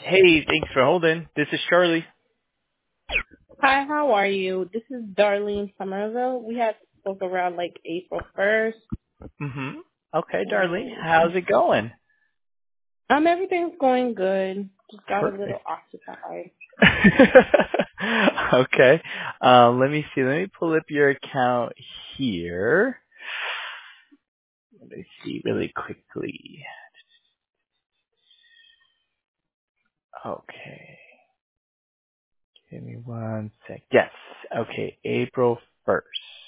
Hey, thanks for holding. This is Charlie. Hi, how are you? This is Darlene Somerville. We had spoke around like April 1st. Okay, darling. And, How's it going? everything's going good. Just got a little Perfect. occupied. Okay. Let me see. Let me pull up your account here. Let me see really quickly. Okay. Give me one sec. Yes. Okay. April 1st.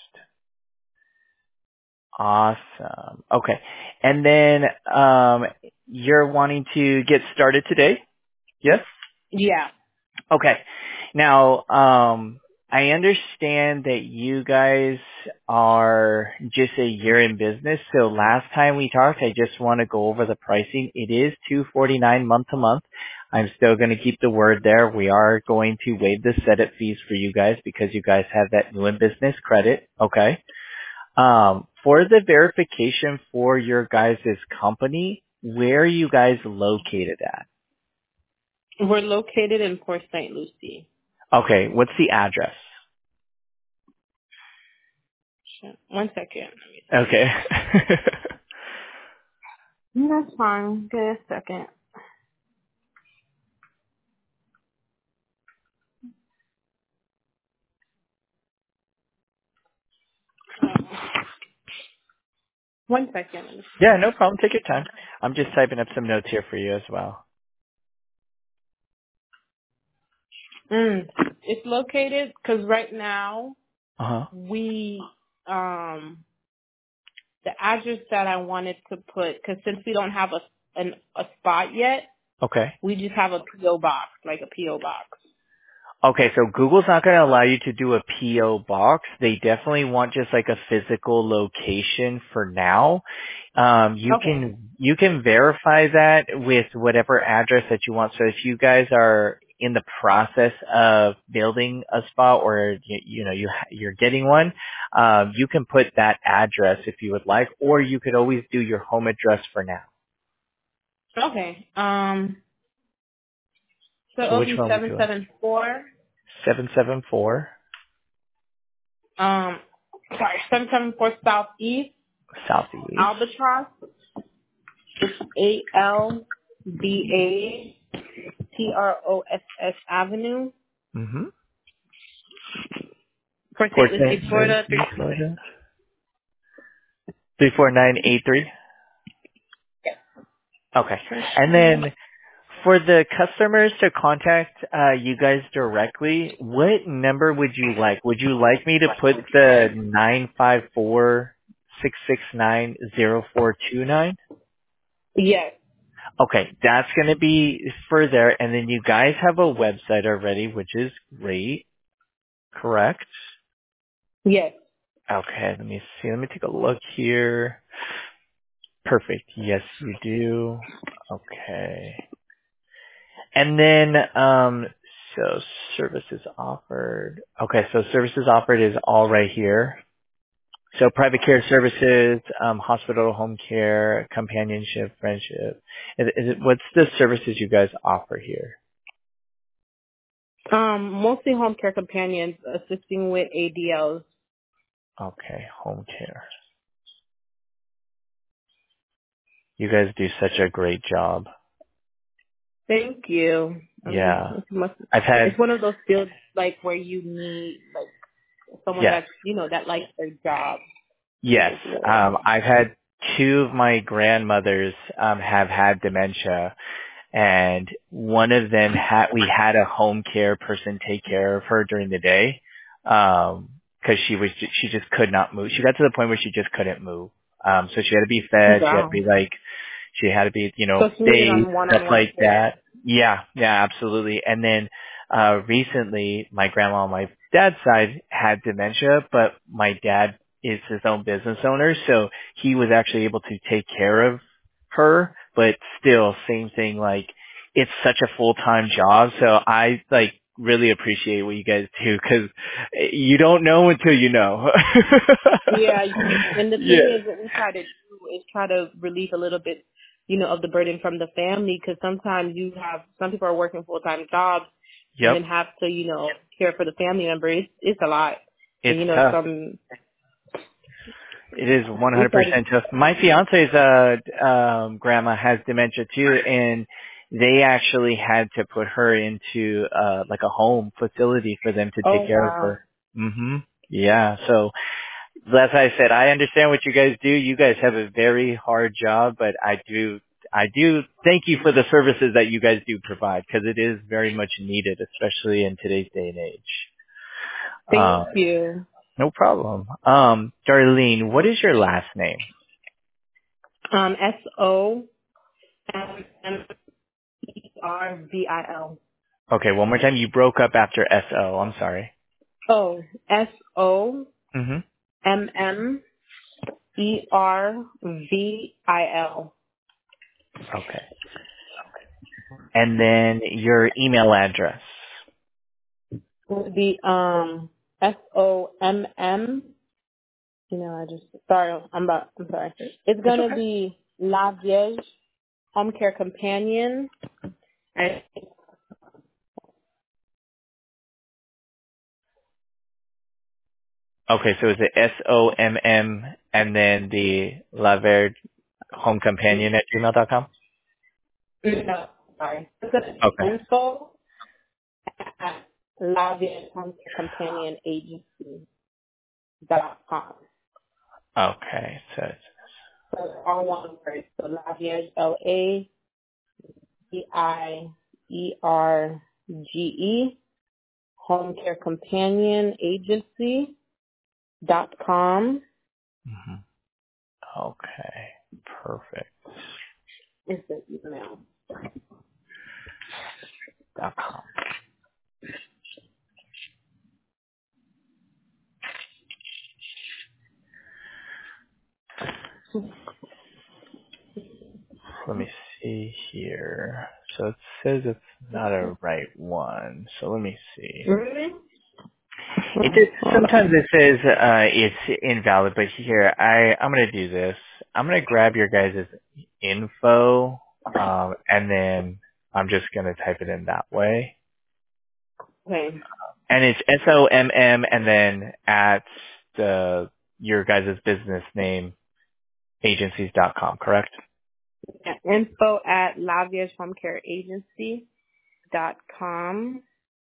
Awesome. Okay. And then, you're wanting to get started today? Yes? Yeah. Okay. Now, I understand that you guys are just a year in business. So last time we talked, I just want to go over the pricing. It is $249 month to month. I'm still going to keep the word there. We are going to waive the setup fees for you guys because you guys have that new in business credit. Okay. For the verification for your guys' company, where are you guys located at? We're located in Port St. Lucie. Okay. What's the address? Shit. One second. Okay. That's fine. Give a second. One second. Yeah, no problem. Take your time. I'm just typing up some notes here for you as well. It's located because right now Uh-huh. we the address that I wanted to put, because since we don't have a spot yet, Okay. we just have a PO box, like a PO box. Okay, so Google's not going to allow you to do a PO box. They definitely want just like a physical location for now. Okay. You can verify that with whatever address that you want. So if you guys are in the process of building a spot or you're getting one, you can put that address if you would like, or you could always do your home address for now. Okay. So So it'll which be one would you like? 774. 774 774 Southeast Southeast. Albatross. It's ALBATROSS Avenue, Mm-hmm. Port Port St. Lucie, St. Florida. Lucie, Florida. 34983. Okay. And then for the customers to contact you guys directly, what number would you like? Would you like me to put the 954-669-0429? Yes. Okay, that's going to be for there. And then you guys have a website already, which is great. Correct? Yes. Okay, let me see. Let me take a look here. Perfect. Yes, you do. Okay. And then, so services offered. Okay, so services offered is all right here. So private care services, hospital, home care, companionship, friendship. What's the services you guys offer here? Mostly home care companions assisting with ADLs. Okay, home care. You guys do such a great job. Thank you. Yeah. I've It's had, one of those fields like where you need like someone yes. that's that likes their job Yes. as well. I've had two of my grandmothers, have had dementia, and one of them we had a home care person take care of her during the day, cause she just could not move. She got to the point where she just couldn't move. So she had to be fed, she had to Wow. be like, she had to be, So she needed bathed, on stuff one-on-one like care. that. Yeah, yeah, absolutely. And then, recently my grandma on my dad's side had dementia, but my dad is his own business owner, so he was actually able to take care of her, but still, same thing, like, it's such a full-time job, so I, really appreciate what you guys do, because you don't know until you know. Yeah, and the thing Yeah. is, what we try to do is try to relieve a little bit, of the burden from the family, because sometimes some people are working full-time jobs and Yep. then have to, care for the family member. It's a lot. It's And, tough. some, It is we try 100% to, tough. My fiance's grandma has dementia too, and they actually had to put her into like a home facility for them to oh, take care of wow. her. Yeah. So that's why I said I understand what you guys do. You guys have a very hard job, but I do thank you for the services that you guys do provide, because it is very much needed, especially in today's day and age. Thank you. No problem. Darlene, what is your last name? SOMMERVIL. Okay, one more time. You broke up after S-O. I'm sorry. Oh, Mm-hmm. SOMMERVIL. Okay. And then your email address. Would be SOMM. I just sorry. I'm sorry. It's It's gonna okay. be La Vierge Home Care Companion. And, Okay, so is it SOMM and then the Laverde Home Companion at gmail.com? no, sorry. It's gonna be Okay. info at La Vierge Home Care Companion Agency.com. Okay. So it's, So all one word. So La Vierge, LAVIERGE, Home Care Companion Agency.com mhm. Okay. Perfect. is the email. .com. Let me see here. So it says it's not a right one. So let me see. Really? It Oh, just, hold sometimes on. it says it's invalid, but here I'm gonna do this. I'm gonna grab your guys' info, and then I'm just gonna type it in that way. Okay. And it's SOMM and then at your guys' business name agencies.com, correct? Yeah, info at Lavia's Home Care Agency.com.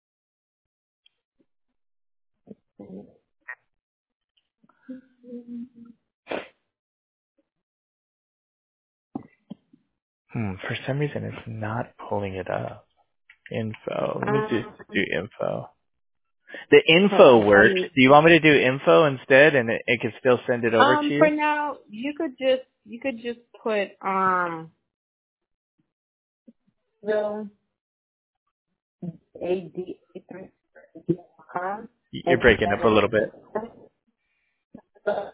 For some reason it's not pulling it up. Info. Let me just do info. The Hold info on. Let works. me. Do you want me to do info instead, and it can still send it over to For you? now, you could just put the AD You're and breaking up a little bit. then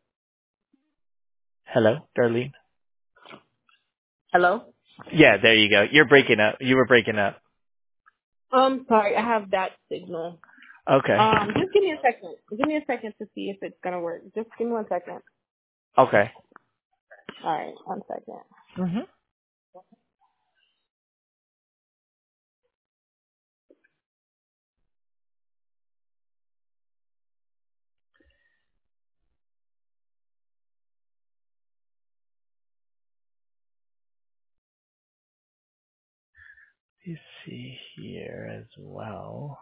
Hello, Darlene? hello. Yeah, there you go. You're breaking up. You were breaking up. Sorry, I have that signal. Okay. Just give me a second. Give me a second to see if it's gonna work. Just give me 1 second. Okay. All right, 1 second. hmm You see here as well.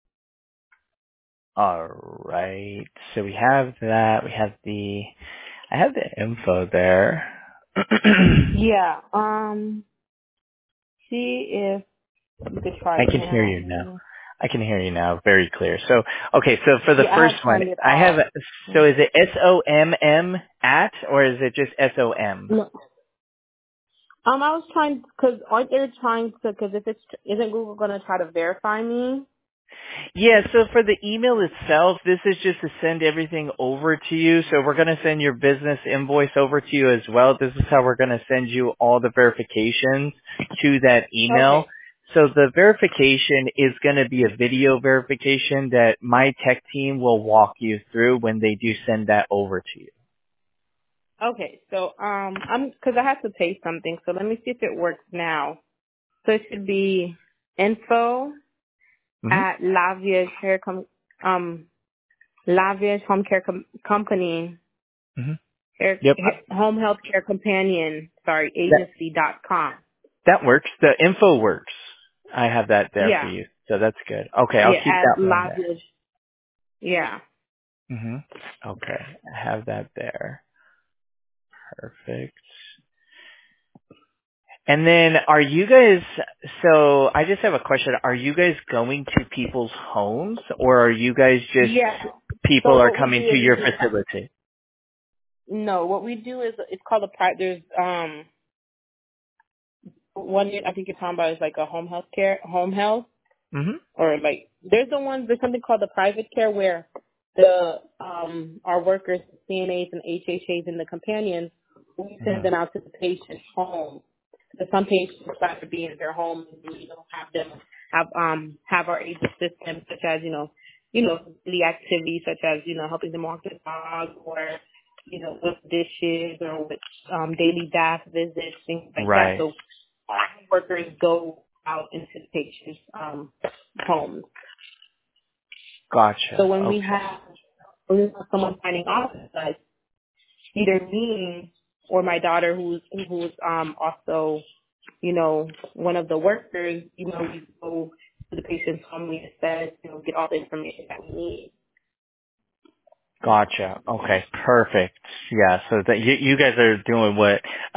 All right. So we have that. We have the I have the info there. Yeah. See if you could try I it can hear now. you now. I can hear you now, very clear. So, okay, so for the Yeah, I first have one, turned it I have, off. so is it SOMM at, or is it just SOM? No. I was trying because aren't they trying to? Because if it's isn't Google gonna try to verify me? Yeah, so for the email itself, this is just to send everything over to you. So we're going to send your business invoice over to you as well. This is how we're going to send you all the verifications to that email. Okay. So the verification is going to be a video verification that my tech team will walk you through when they do send that over to you. Okay. So I'm because I have to pay something. So let me see if it works now. So it should be info hmm at Lavia's Home Care Company hmm Care, Yep. Home Health Care Companion. Sorry, That, agency.com. that works. The info works. I have that there for Yeah. you. So that's good. Okay, I'll Yeah. keep At that one there. Lavia's. Yeah. hmm Okay, I have that there. Perfect. And then are you guys, so I just have a question. Are you guys going to people's homes or are you guys just, Yeah. people So are what we coming do to is we your do facility? no. What we do is it's called a there's one I think you're talking about is like a home health hmm or like there's something called the private care where the our workers, CNAs and HHAs and the companions, we send hmm them out to the patient's home. So some patients try to be in their home and we have them have our aid system such as, the activities such as, helping them walk the dog or, with dishes or with daily bath visits, things like that. Right. So our workers go out into the patient's homes. So Gotcha. when Okay. when we have someone signing off with us, either me or my daughter who's also, one of the workers, we go to the patient's home, we assess, get all the information that we need. Gotcha. Okay. Perfect. Yeah. So that you guys are doing what,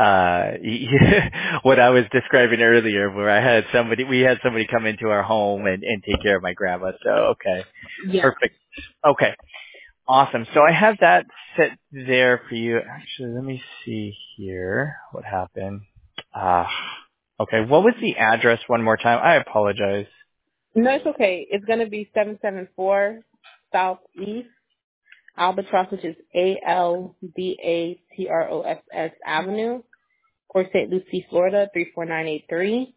what I was describing earlier where we had somebody come into our home and take care of my grandma. So, okay. Yeah. Perfect. Okay. Awesome. So I have that set there for you. Actually, let me see here what happened. Ah, okay. What was the address one more time? I apologize. No, it's okay. It's going to be 774 Southeast Albatross, which is Albatross Avenue, Port St. Lucie, Florida, 34983.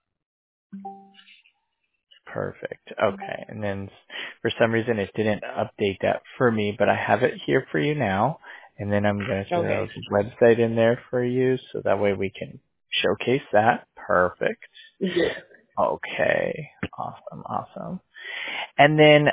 Perfect. Okay. And then for some reason it didn't update that for me, but I have it here for you now. And then I'm going to throw Okay. the website in there for you so that way we can showcase that. Perfect. Yeah. Okay. Awesome. Awesome. And then,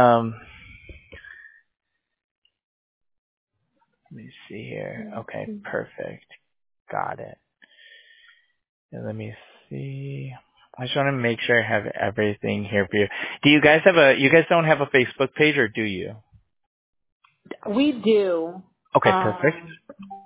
let me see here. Okay, perfect. Got it. And let me see. I just want to make sure I have everything here for you. Do you guys you guys don't have a Facebook page or do you? We do. Okay, perfect. Um,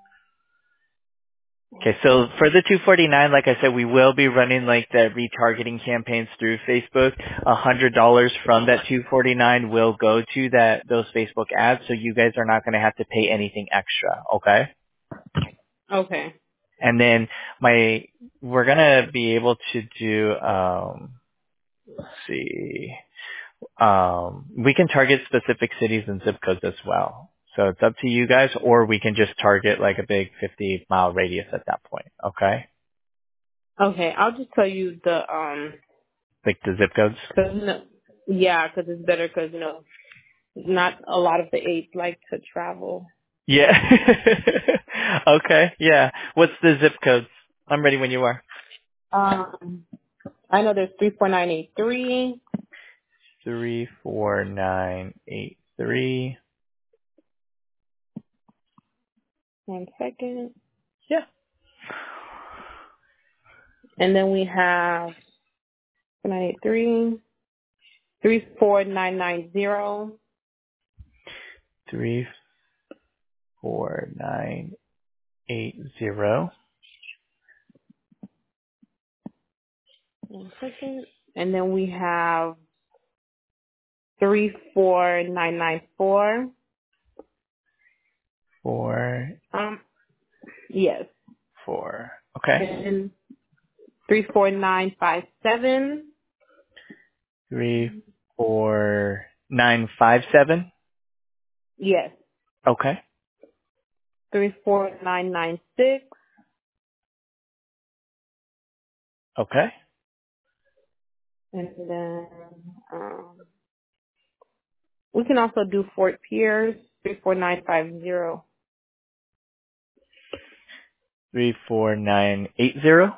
Okay, so for the 249, like I said, we will be running like the retargeting campaigns through Facebook. $100 from that 249 will go to those Facebook ads, so you guys are not going to have to pay anything extra, okay? okay. And then we're gonna be able to do, let's see, we can target specific cities and zip codes as well. So it's up to you guys, or we can just target like a big 50-mile radius at that point. Okay, Okay. I'll just tell you like the zip codes. cause no, yeah, cause it's better cause, not a lot of the aides like to travel. Yeah. Okay. Yeah. What's the zip codes? I'm ready when you are. I know there's 34983. 34983. One second. Yeah. And then we have 983, 34990. 4980. 1 second. And then we have 34994. 4 Yes. 4. Okay. And 34957. 34957. Yes. Okay. 34996. Okay. And then we can also do Fort Pierce, 34950. 34980.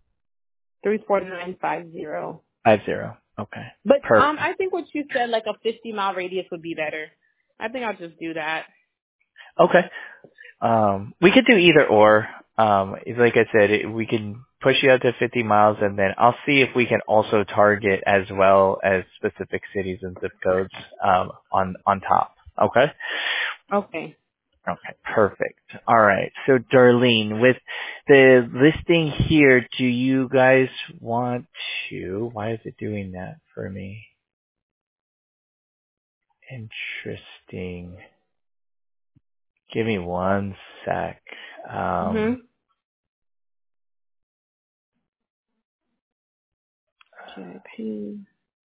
34950. 50. Okay. But Perfect. I think what you said, like a 50-mile radius would be better. I think I'll just do that. Okay. We could do either or. Like I said, we can push you out to 50 miles, and then I'll see if we can also target as well as specific cities and zip codes on top. Okay. Okay. Okay. Perfect. All right. So Darlene, with the listing here, do you guys want to? Why is it doing that for me? Interesting. Give me one sec. Mhm. GIP.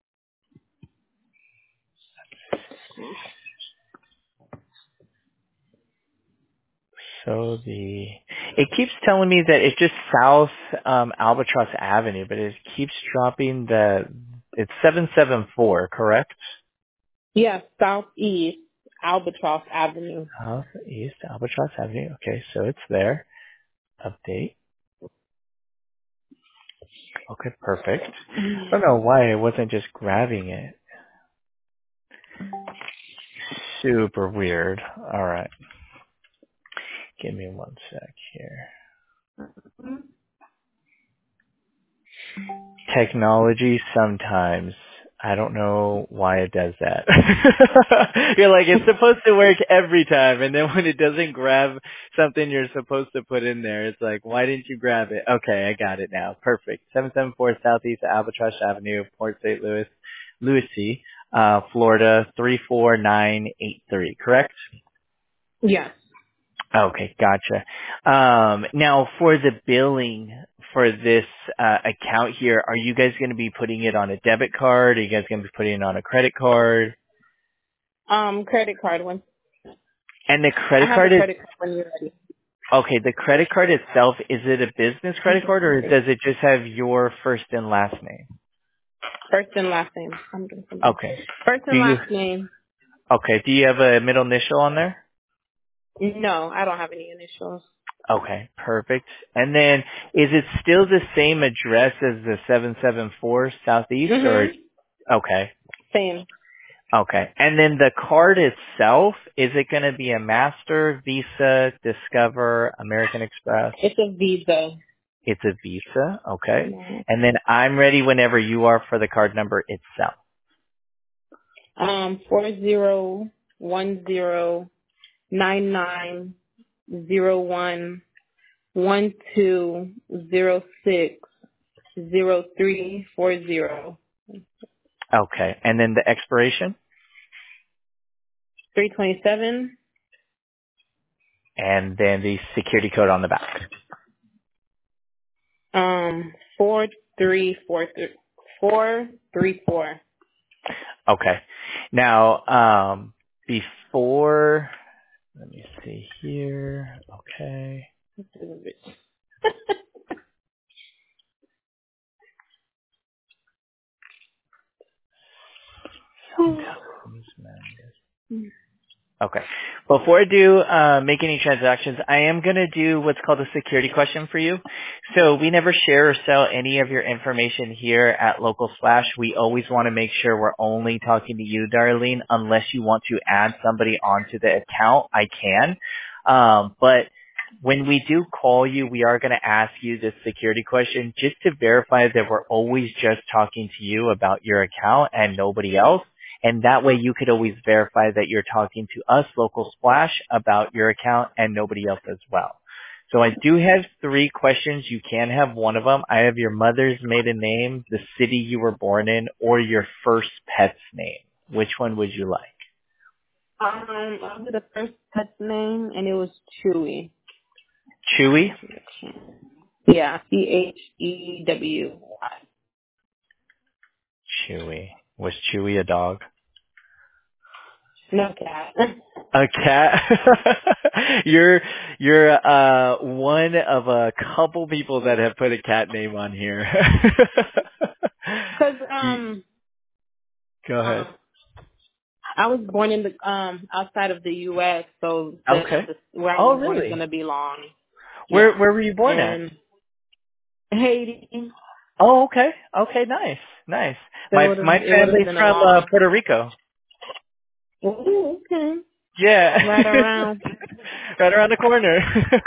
So it keeps telling me that it's just South Albatross Avenue, but it keeps dropping it's 774, correct? Yeah, Southeast Albatross Avenue. Southeast Albatross Avenue. Okay, so it's there. Update. Okay, perfect. I don't know why it wasn't just grabbing it. Super weird. All right. Give me one sec here. Technology sometimes. I don't know why it does that. You're like, it's supposed to work every time, and then when it doesn't grab something you're supposed to put in there, it's like, why didn't you grab it? Okay, I got it now. Perfect. 774 Southeast Albatross Avenue, Port St. Louis, Louis, Florida, 34983, correct? Yes. Okay, gotcha. Now for the billing for this account here, are you guys going to be putting it on a debit card? Are you guys going to be putting it on a credit card? Credit card one. And the I credit have a card is credit card when you're ready. okay. The credit card itself, is it a business credit card or does it just have your first and last name? First and last name. I'm doing something. Okay. First Do and you last name. do you have a middle initial on there? No, I don't have any initials. Okay, perfect. And then is it still the same address as the 774 Southeast or Mhm. okay. Same. Okay. And then the card itself, is it going to be a Master, Visa, Discover, American Express? It's a Visa. It's a Visa. Okay. No. And then I'm ready whenever you are for the card number itself. 4019-99-01-1206-0340. Okay. And then the expiration 327. and then the security code on the back. 4344. Okay. Now, before, let me see here. Okay. Sometimes, man. Okay. Before I do make any transactions, I am going to do what's called a security question for you. So we never share or sell any of your information here at Local Splash. We always want to make sure we're only talking to you, Darlene. Unless you want to add somebody onto the account, I can. But when we do call you, we are going to ask you this security question just to verify that we're always just talking to you about your account and nobody else. And that way you could always verify that you're talking to us, Local Splash, about your account and nobody else as well. So I do have 3 questions. You can have one of them. I have your mother's maiden name, the city you were born in, or your first pet's name. Which one would you like? I'll do the first pet's name, and it was Chewy. Chewy? Yeah, Chewy. Chewy. Was Chewy a dog? No cat. A cat? you're one of a couple people that have put a cat name on here. Because Go ahead. I was born in the outside of the U.S., so Okay. where I Oh, was born is really? gonna be long. Where Yeah. were you born at? And Haiti. Oh, okay. Okay, nice. Nice. So My it would have family's been a from long. Puerto Rico. Ooh, okay. Yeah. Right around. Right around the corner.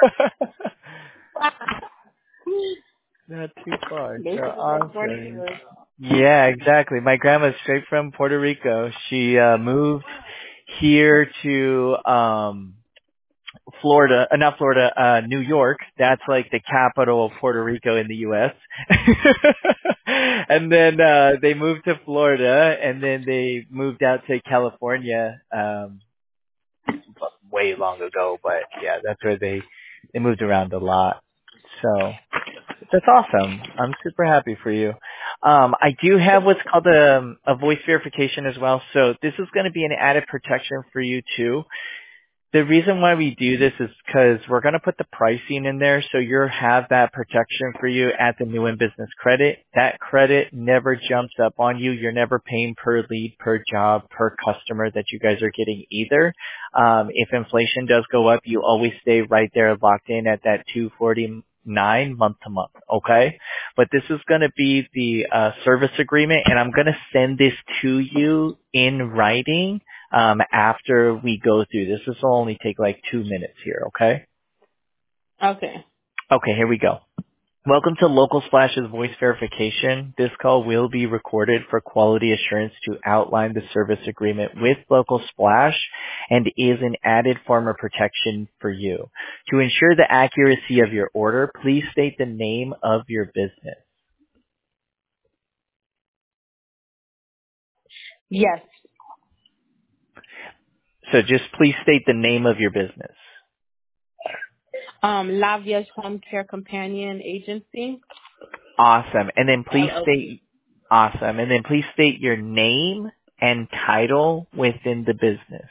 Not too far. So Basically next door awesome. neighbors. Yeah, exactly. My grandma's straight from Puerto Rico. She moved here to Florida, not Florida, New York. That's like the capital of Puerto Rico in the US. And then they moved to Florida and then they moved out to California way long ago, but yeah, that's where they moved around a lot. So that's awesome. I'm super happy for you. I do have what's called a voice verification as well. So this is going to be an added protection for you too. The reason why we do this is because we're going to put the pricing in there so you'll have that protection for you at the new in business credit. That credit never jumps up on you. You're never paying per lead, per job, per customer that you guys are getting either. If inflation does go up, you always stay right there locked in at that 249 month to month, okay? But this is going to be the service agreement, and I'm going to send this to you in writing after we go through this. This will only take like 2 minutes here, okay? Okay. Okay, here we go. Welcome to Local Splash's voice verification. This call will be recorded for quality assurance to outline the service agreement with Local Splash and is an added form of protection for you. To ensure the accuracy of your order, please state the name of your business. Yes. So just please state the name of your business. Lavia's Home Care Companion Agency. Awesome. And then please LLC. state awesome. And then please state your name and title within the business.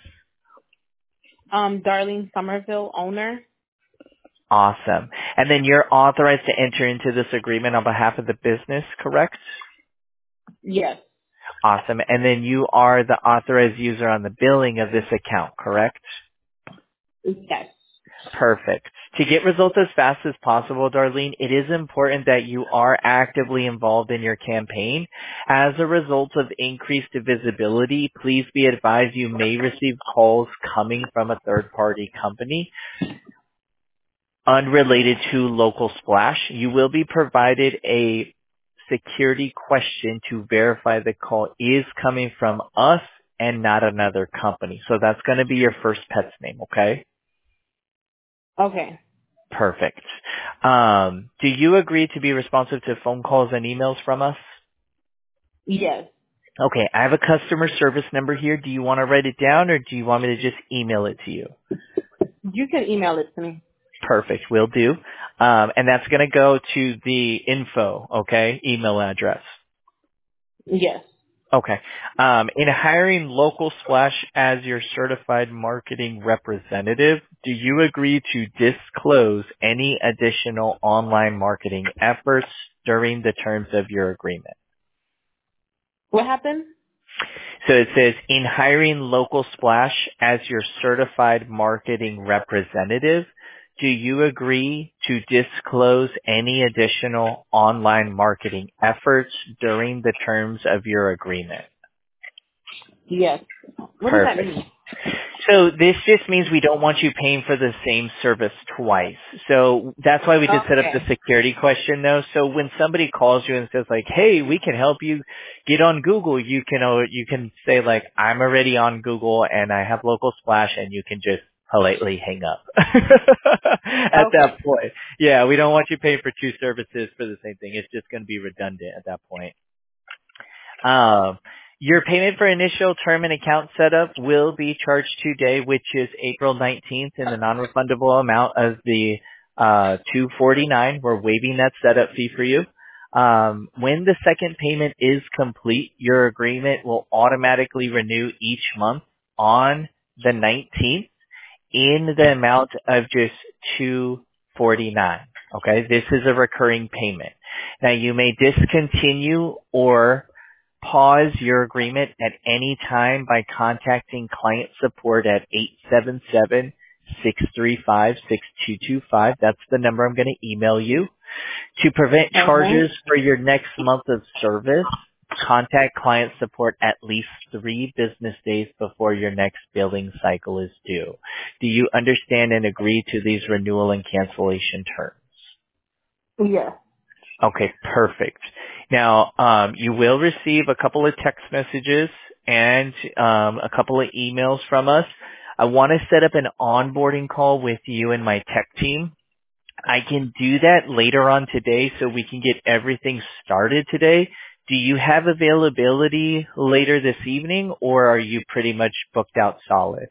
Darlene Somerville, owner. Awesome. And then you're authorized to enter into this agreement on behalf of the business, correct? Yes. Awesome. And then you are the authorized user on the billing of this account, correct? Yes. Perfect. To get results as fast as possible, Darlene, it is important that you are actively involved in your campaign. As a result of increased visibility, please be advised you may receive calls coming from a third-party company unrelated to Local Splash. You will be provided a security question to verify the call is coming from us and not another company. So that's going to be your first pet's name, okay? Okay. Perfect. Do you agree to be responsive to phone calls and emails from us? Yes. Okay, I have a customer service number here. Do you want to write it down or do you want me to just email it to you? You can email it to me. Perfect, will do. And that's going to go to the info, okay, email address. Yes. Okay. In hiring Local Splash as your certified marketing representative, do you agree to disclose any additional online marketing efforts during the terms of your agreement? What happened? So it says, in hiring Local Splash as your certified marketing representative, do you agree to disclose any additional online marketing efforts during the terms of your agreement? Yes. What does that Perfect. mean? So this just means we don't want you paying for the same service twice. So that's why we did set up the Okay. security question though. So when somebody calls you and says like, "Hey, we can help you get on Google," you can say like, "I'm already on Google and I have local splash," and you can just politely hang up at Okay. that point. Yeah, we don't want you paying for two services for the same thing. It's just going to be redundant at that point. Um, your payment for initial term and account setup will be charged today, which is April 19th, in the non-refundable amount of the $249. We're waiving that setup fee for you. When the second payment is complete, your agreement will automatically renew each month on the 19th in the amount of just $249. Okay, this is a recurring payment. Now you may discontinue or pause your agreement at any time by contacting client support at 877-635-6225. That's the number I'm going to email you. To prevent Okay. charges for your next month of service, contact client support at least 3 business days before your next billing cycle is due. Do you understand and agree to these renewal and cancellation terms? Yes. Okay, perfect. Now, you will receive a couple of text messages and a couple of emails from us. I want to set up an onboarding call with you and my tech team. I can do that later on today so we can get everything started today. Do you have availability later this evening, or are you pretty much booked out solid?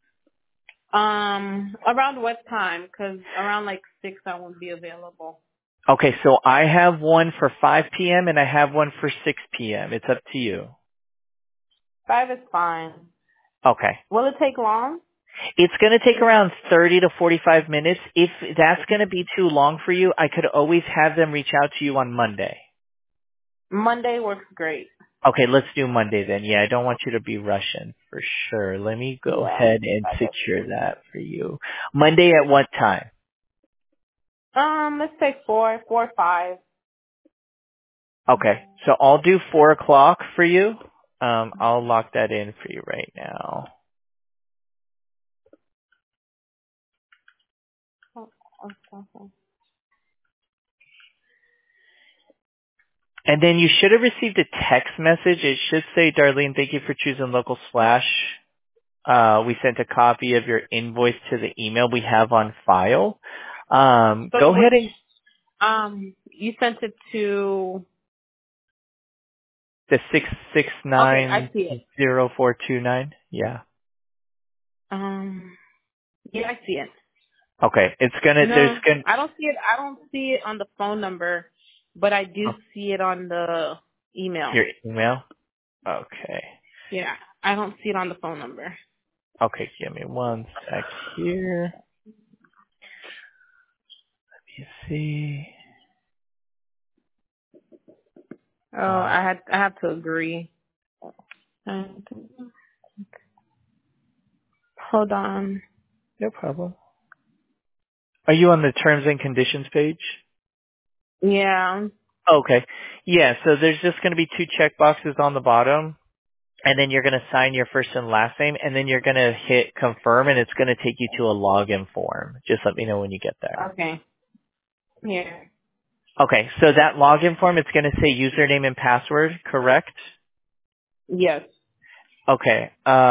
Around what time? 'Cause around like 6 I won't be available. Okay, so I have one for 5 p.m. and I have one for 6 p.m. It's up to you. 5 is fine. Okay. Will it take long? It's going to take around 30 to 45 minutes. If that's going to be too long for you, I could always have them reach out to you on Monday. Monday works great. Okay, let's do Monday then. Yeah, I don't want you to be rushing for sure. Let me go Yeah. ahead and secure that for you. Monday at what time? Let's say 4 or 5. Okay, so I'll do 4 o'clock for you. I'll lock that in for you right now. Okay. And then you should have received a text message. It should say, Darlene, thank you for choosing Local Splash. We sent a copy of your invoice to the email we have on file. So Go ahead which, and you sent it to, the okay, I see it. 6690429. Yeah. Yeah, I see it. Okay. It's No, I don't see it. I don't see it on the phone number, but I do see it on the email. your email? Okay. Yeah, I don't see it on the phone number. Okay, give me one sec here. Let me see. Oh, I have to agree. Hold on. No problem. Are you on the terms and conditions page? Yeah. Okay. Yeah, so there's just going to be 2 check boxes on the bottom, and then you're going to sign your first and last name, and then you're going to hit confirm, and it's going to take you to a login form. Just let me know when you get there. Okay. Yeah. Okay, so that login form, it's going to say username and password, correct? Yes. Okay.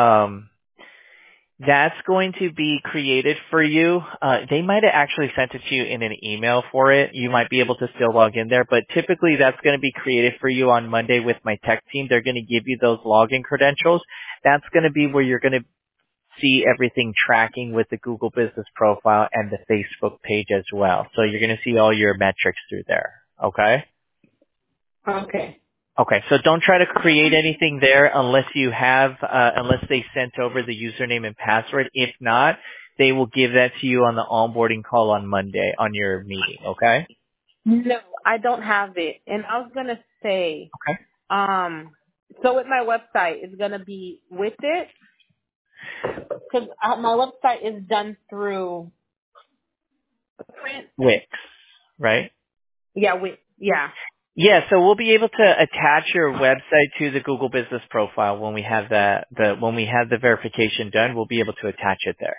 That's going to be created for you. They might have actually sent it to you in an email for it. You might be able to still log in there, but typically that's going to be created for you on Monday with my tech team. They're going to give you those login credentials. That's going to be where you're going to see everything tracking with the Google Business Profile and the Facebook page as well. So you're going to see all your metrics through there. Okay? Okay. Okay, so don't try to create anything there unless you have, unless they sent over the username and password. If not, they will give that to you on the onboarding call on Monday on your meeting, okay? No, I don't have it. And I was gonna say, Okay. so with my website, it's gonna be with it because my website is done through print. Wix, right? Yeah, with yeah. Yeah, so we'll be able to attach your website to the Google Business Profile when we have when we have the verification done. We'll be able to attach it there.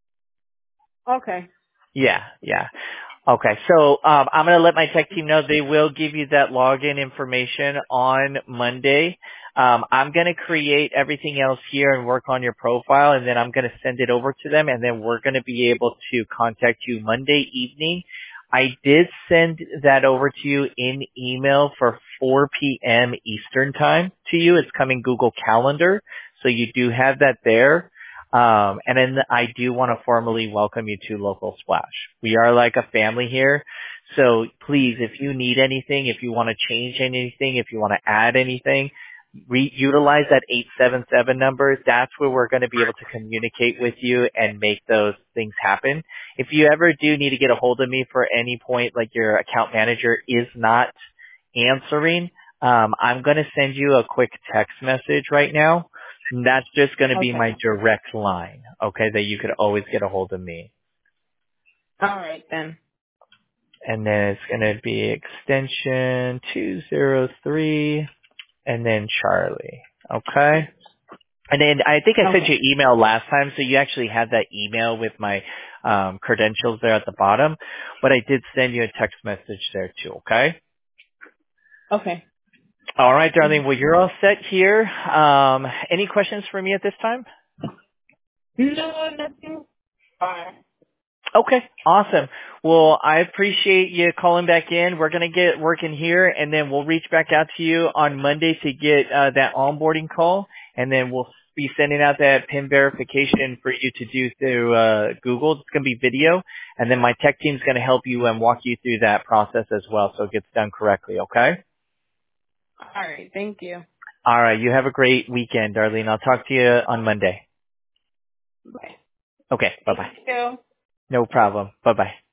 Okay. Yeah, yeah. Okay, so I'm going to let my tech team know. They will give you that login information on Monday. I'm going to create everything else here and work on your profile, and then I'm going to send it over to them, and then we're going to be able to contact you Monday evening. I did send that over to you in email for 4 p.m. Eastern time to you. It's coming Google Calendar, so you do have that there. And then I do want to formally welcome you to Local Splash. We are like a family here. So please, if you need anything, if you want to change anything, if you want to add anything, utilize that 877 number. That's where we're going to be able to communicate with you and make those things happen. If you ever do need to get a hold of me for any point, like your account manager is not answering, I'm going to send you a quick text message right now. And that's just going to be Okay. my direct line, okay, that you could always get a hold of me. All right then. And then it's going to be extension 203 and then Charlie, okay? And then I think I sent Okay. you an email last time, so you actually had that email with my credentials there at the bottom. But I did send you a text message there too, okay? Okay. All right, darling. Well, you're all set here. Any questions for me at this time? No, nothing. Fine. Okay, awesome. Well, I appreciate you calling back in. We're going to get working here, and then we'll reach back out to you on Monday to get that onboarding call, and then we'll be sending out that PIN verification for you to do through Google. It's going to be video, and then my tech team's going to help you and walk you through that process as well so it gets done correctly, okay? All right. Thank you. All right, you have a great weekend, Darlene. I'll talk to you on Monday. Bye. Okay, Thank bye-bye. you. No problem. Bye-bye.